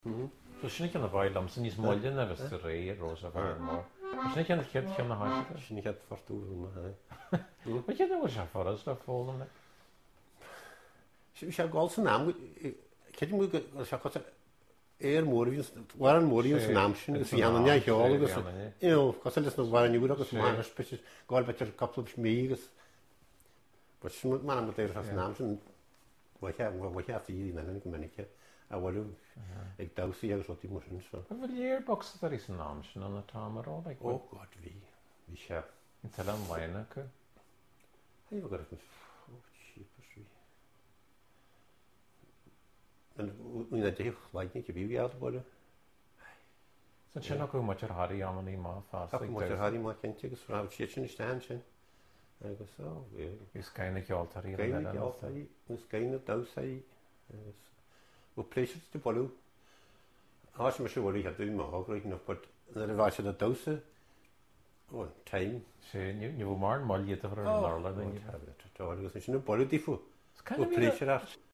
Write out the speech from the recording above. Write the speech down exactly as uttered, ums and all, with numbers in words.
So sinna ceanna bhailam san níos moilin agus de ré rós a bhar mór. Sinna ceanna cead ceanna háiste. Sinna cead fortúna ha. Ma ceanna bhfuil se foras le fólam le. Si se gáil san nám cead mú se chu éar mórín war an mórín san nám sin agus bhí anna cheáil agus cos leis na bhhainú agus mar spe gáil betir capla mí agus man am éir as nám sin bhaithe í na go minice a bhfuil ag dasaí agus rotí mar sin so. Bhfuil léir box ar is an nám sin an na támarrá ag ó god bhí bhí se. In tal an bhaine acu. Hí bh go sípas bhí. Una déh leidnig go bhí geall bhile. San sin acu muid ar haí ammaní má fás. Mu haí má cinnte agus rá si sin istáin sin. Agus ó Is céine ceoltarí Gaine gealtaí gus gaine dasaí agus ó pléisiid de bolú. Á me se bhí a dú mágraigh nach bud na a bhaise a dosa ó taim. sé ní bh mar máiad a bhar an lála Tágus sin bolú dífu. Ó pléisiid